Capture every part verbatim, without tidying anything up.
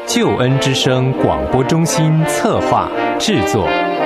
救恩之声广播中心策划制作。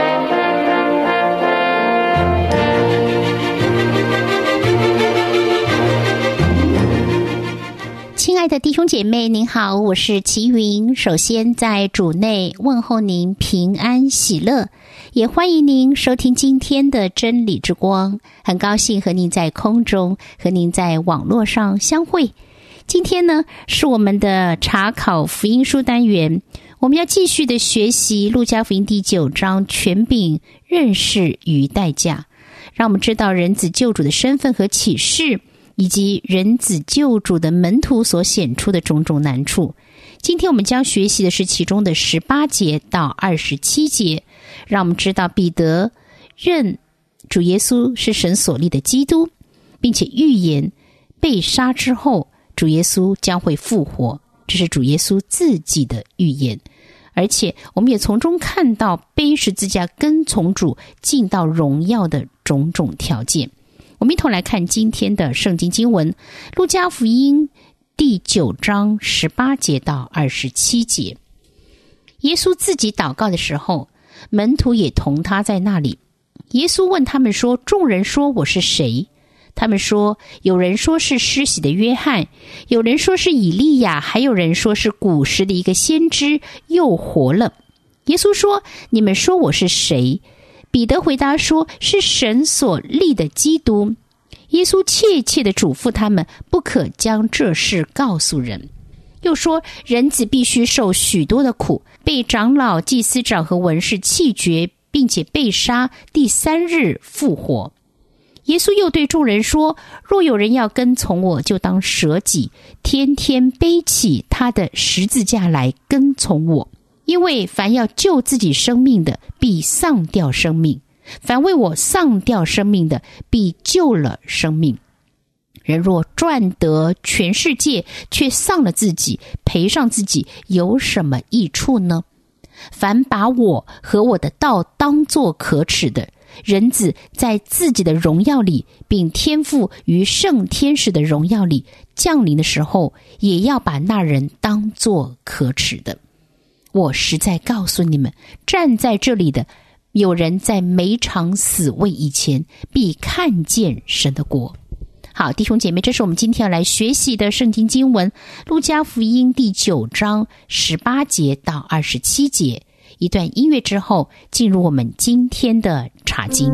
亲爱的弟兄姐妹，您好，我是齐云。首先在主内问候您平安喜乐，也欢迎您收听今天的真理之光。很高兴和您在空中，和您在网络上相会。今天呢，是我们的查考福音书单元，我们要继续的学习路加福音第九章权柄、认识与代价，让我们知道人子救主的身份和启示，以及人子救主的门徒所显出的种种难处。今天我们将学习的是其中的十八节到二十七节，让我们知道彼得认主耶稣是神所立的基督，并且预言被杀之后主耶稣将会复活，这是主耶稣自己的预言。而且我们也从中看到背十字架跟从主进到荣耀的种种条件。我们一同来看今天的圣经经文，路加福音第九章十八节到二十七节。耶稣自己祷告的时候，门徒也同他在那里。耶稣问他们说，众人说我是谁？他们说，有人说是施洗的约翰，有人说是以利亚，还有人说是古时的一个先知又活了。耶稣说，你们说我是谁？彼得回答说，是神所立的基督。耶稣切切地嘱咐他们，不可将这事告诉人。又说，人子必须受许多的苦，被长老、祭司长和文士弃绝，并且被杀，第三日复活。耶稣又对众人说，若有人要跟从我，就当舍己，天天背起他的十字架来跟从我。因为凡要救自己生命的，必丧掉生命；凡为我丧掉生命的，必救了生命。人若赚得全世界，却丧了自己，赔上自己，有什么益处呢？凡把我和我的道当作可耻的，人子在自己的荣耀里，并天父与圣天使的荣耀里降临的时候，也要把那人当作可耻的。我实在告诉你们，站在这里的有人在每场死位以前，必看见神的国。好，弟兄姐妹，这是我们今天要来学习的圣经经文，路加福音第九章十八节到二十七节。一段音乐之后，进入我们今天的查经。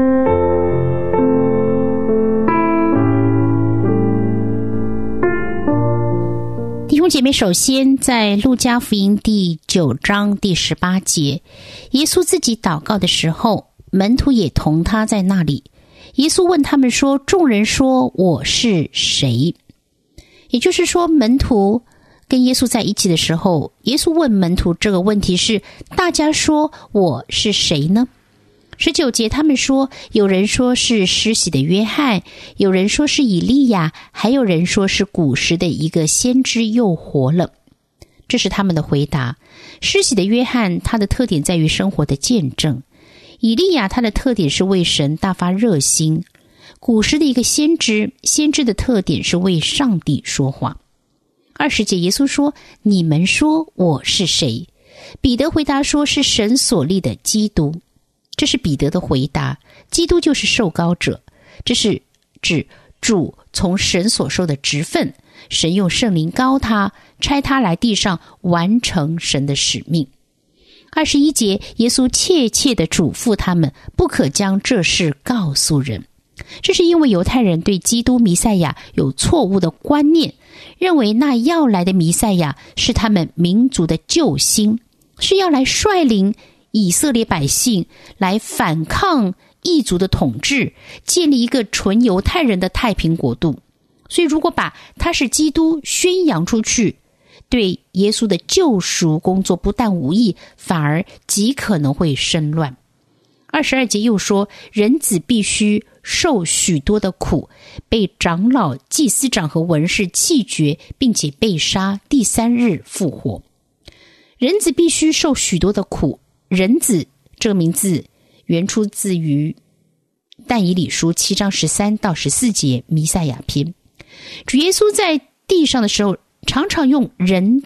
弟兄姐妹，首先在路加福音第九章第十八节，耶稣自己祷告的时候，门徒也同他在那里。耶稣问他们说，众人说我是谁？也就是说，门徒跟耶稣在一起的时候，耶稣问门徒这个问题是，大家说我是谁呢？十九节他们说，有人说是施洗的约翰，有人说是以利亚，还有人说是古时的一个先知又活了。这是他们的回答。施洗的约翰，他的特点在于生活的见证；以利亚，他的特点是为神大发热心；古时的一个先知，先知的特点是为上帝说话。二十节耶稣说，你们说我是谁？彼得回答说，是神所立的基督。这是彼得的回答，基督就是受膏者，这是指主从神所受的职分，神用圣灵膏他，差他来地上完成神的使命。二十一节，耶稣切切地嘱咐他们，不可将这事告诉人。这是因为犹太人对基督弥赛亚有错误的观念，认为那要来的弥赛亚是他们民族的救星，是要来率领以色列百姓来反抗异族的统治，建立一个纯犹太人的太平国度。所以如果把他是基督宣扬出去，对耶稣的救赎工作不但无益，反而极可能会生乱。二十二节又说，人子必须受许多的苦，被长老、祭司长和文士弃绝，并且被杀，第三日复活。人子必须受许多的苦，人子这个名字原出自于但以理书七章十三到十四节弥赛亚篇。主耶稣在地上的时候，常常用人子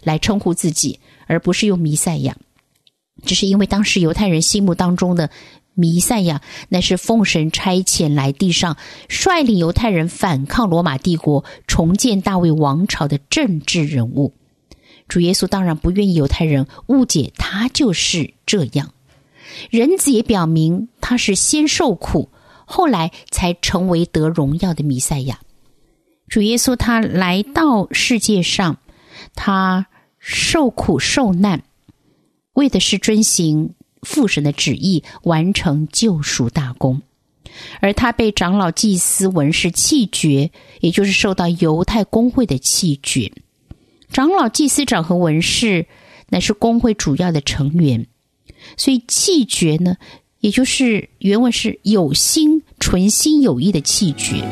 来称呼自己，而不是用弥赛亚。只是因为当时犹太人心目当中的弥赛亚，那是奉神差遣来地上，率领犹太人反抗罗马帝国，重建大卫王朝的政治人物。主耶稣当然不愿意犹太人误解他就是这样。人子也表明他是先受苦，后来才成为得荣耀的弥赛亚。主耶稣他来到世界上，他受苦受难，为的是遵行父神的旨意，完成救赎大功。而他被长老、祭司、文士弃绝，也就是受到犹太公会的弃绝。长老、祭司长和文士乃是公会主要的成员，所以弃绝呢，也就是原文是有心、纯心有意的弃绝。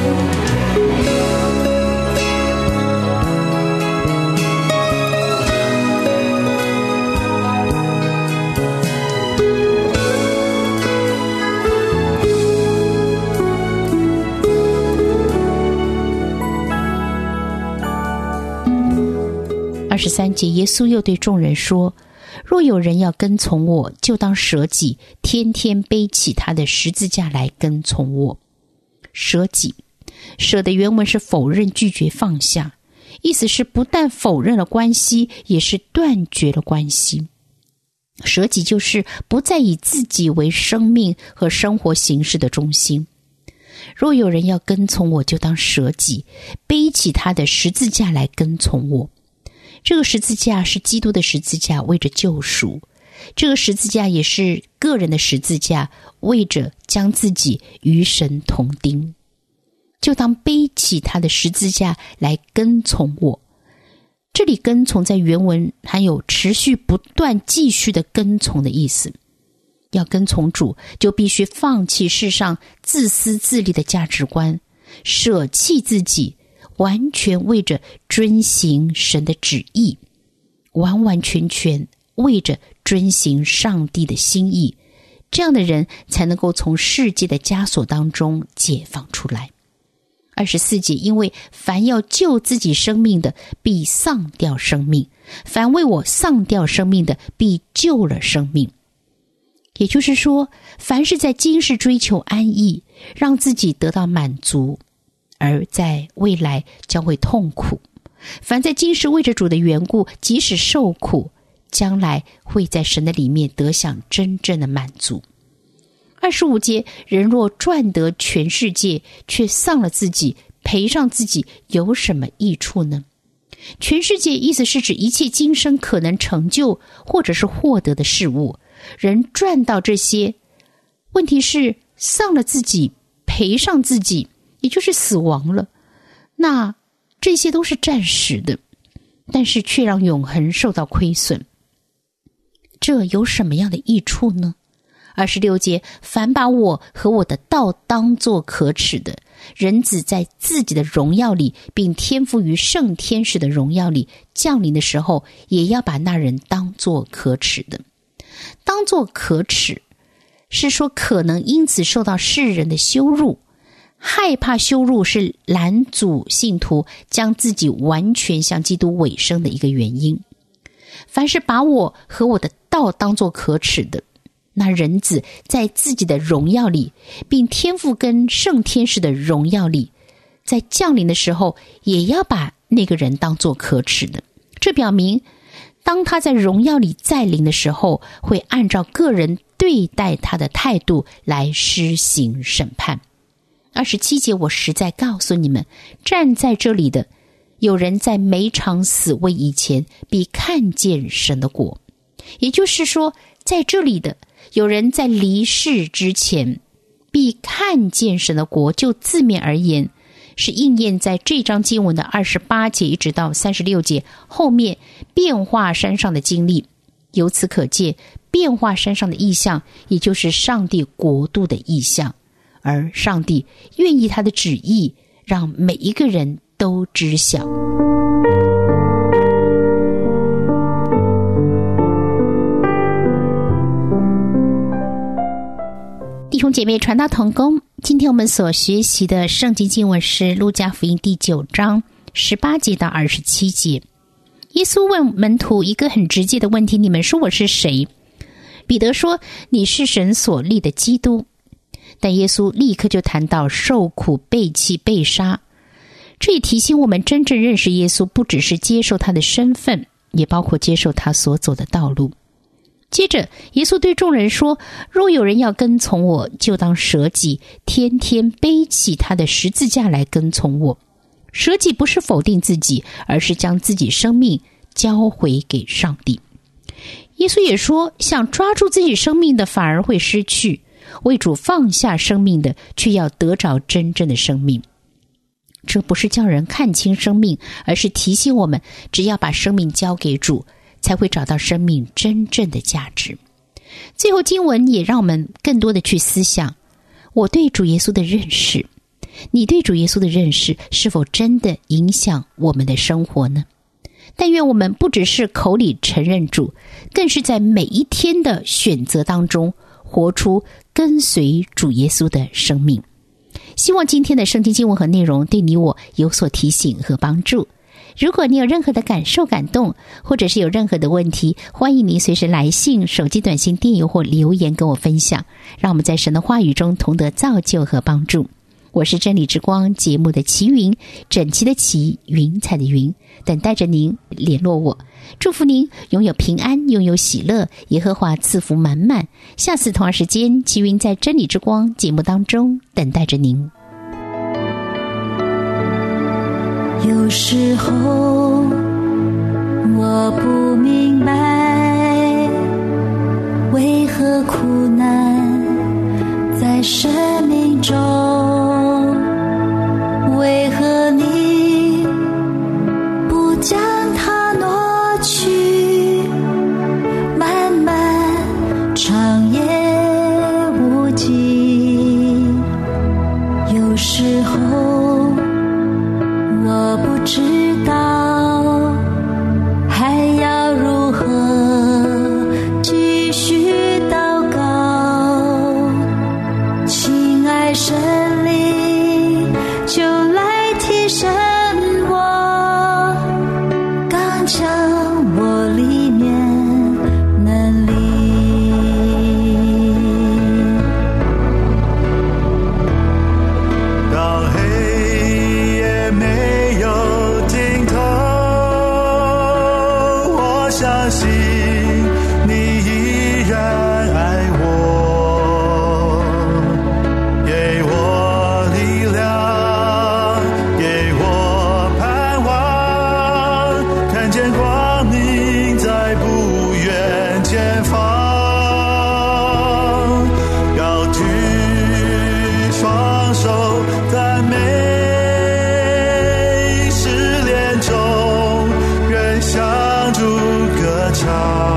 二十三节，耶稣又对众人说，若有人要跟从我，就当舍己，天天背起他的十字架来跟从我。舍己，舍的原文是否认、拒绝、放下，意思是不但否认了关系，也是断绝了关系。舍己就是不再以自己为生命和生活形式的中心。若有人要跟从我，就当舍己，背起他的十字架来跟从我。这个十字架是基督的十字架，为着救赎。这个十字架也是个人的十字架，为着将自己与神同钉。就当背起他的十字架来跟从我。这里跟从在原文含有持续不断继续的跟从的意思。要跟从主，就必须放弃世上自私自利的价值观，舍弃自己，完全为着遵行神的旨意，完完全全为着遵行上帝的心意，这样的人才能够从世界的枷锁当中解放出来。二十四节，因为凡要救自己生命的，必丧掉生命；凡为我丧掉生命的，必救了生命。也就是说，凡是在今世追求安逸，让自己得到满足，而在未来将会痛苦；凡在今世为着主的缘故，即使受苦，将来会在神的里面得享真正的满足。二十五节，人若赚得全世界，却丧了自己，赔上自己，有什么益处呢？全世界意思是指一切今生可能成就或者是获得的事物。人赚到这些，问题是丧了自己，赔上自己，也就是死亡了。那这些都是暂时的，但是却让永恒受到亏损。这有什么样的益处呢？二十六节，凡把我和我的道当作可耻的，人子在自己的荣耀里，并天赋于圣天使的荣耀里降临的时候，也要把那人当作可耻的。当作可耻，是说可能因此受到世人的羞辱。害怕羞辱是拦阻信徒将自己完全向基督委身的一个原因。凡是把我和我的道当作可耻的，那人子在自己的荣耀里，并天父跟圣天使的荣耀里，在降临的时候，也要把那个人当作可耻的。这表明当他在荣耀里再临的时候，会按照个人对待他的态度来施行审判。二十七节，我实在告诉你们，站在这里的有人在每场死位以前必看见神的国。也就是说，在这里的有人在离世之前必看见神的国，就字面而言，是应验在这章经文的二十八节一直到三十六节后面变化山上的经历。由此可见，变化山上的意象，也就是上帝国度的意象，而上帝愿意他的旨意让每一个人都知晓。弟兄姐妹，传道同工，今天我们所学习的圣经经文是路加福音第九章十八节到二十七节。 耶稣问门徒一个很直接的问题，你们说我是谁？彼得说，你是神所立的基督。但耶稣立刻就谈到受苦、背弃、被杀。这也提醒我们，真正认识耶稣不只是接受他的身份，也包括接受他所走的道路。接着耶稣对众人说，若有人要跟从我，就当舍己，天天背起他的十字架来跟从我。舍己不是否定自己，而是将自己生命交回给上帝。耶稣也说，想抓住自己生命的反而会失去，为主放下生命的却要得着真正的生命。这不是叫人看清生命，而是提醒我们，只要把生命交给主，才会找到生命真正的价值。最后经文也让我们更多的去思想，我对主耶稣的认识，你对主耶稣的认识是否真的影响我们的生活呢？但愿我们不只是口里承认主，更是在每一天的选择当中活出跟随主耶稣的生命。希望今天的圣经经文和内容对你我有所提醒和帮助。如果你有任何的感受、感动，或者是有任何的问题，欢迎您随时来信、手机短信、电邮或留言跟我分享，让我们在神的话语中同得造就和帮助。我是真理之光节目的齐云，整齐的齐，云彩的云，等待着您联络我。祝福您拥有平安，拥有喜乐，耶和华赐福满满。下次同样时间，齐云在真理之光节目当中等待着您。 有时候我不明白，为何苦难在生命中，为何你不将它挪去，漫漫长夜无际。有时候我不知道还要如何继续祷告，亲爱神灵就来提升我，刚强我里面能力。 当黑夜没有尽头，我相信你依然爱我，给我力量，给我盼望，看见光明在不远前方，高举双手赞美，失恋中仍向主歌唱。